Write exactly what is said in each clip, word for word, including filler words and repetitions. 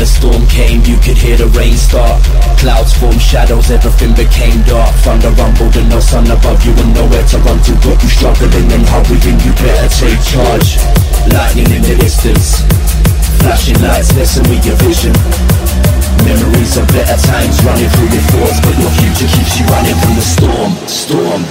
the storm came, you could hear the rain start. Clouds formed, shadows, everything became dark. Thunder rumbled and no sun above you and nowhere to run to. Got you struggling and hurrying, you better take charge. Lightning in the distance, flashing lights messing with your vision. Memories of better times running through your thoughts, but your future keeps you running from the storm. Storm.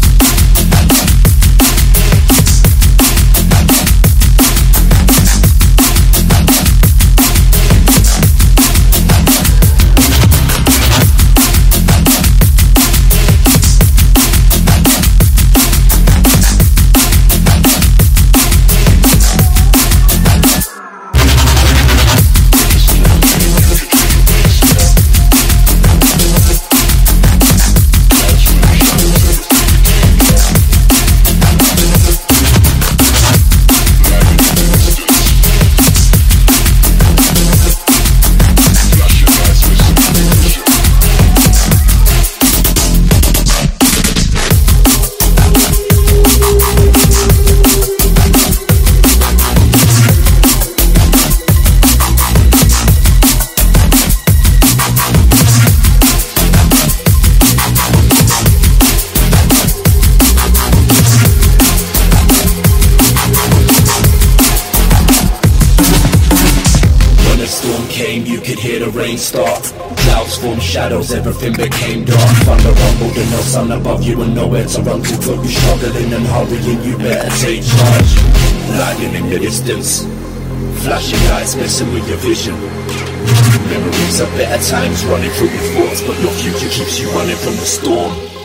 You could hear the rain start. Clouds formed, shadows, everything became dark. Thunder rumbled and no sun above you and nowhere to run to. Got you struggling and hurrying, you better take charge. Lightning in the distance, flashing lights messing with your vision. Memories of better times running through your thoughts, but your future keeps you running from the storm.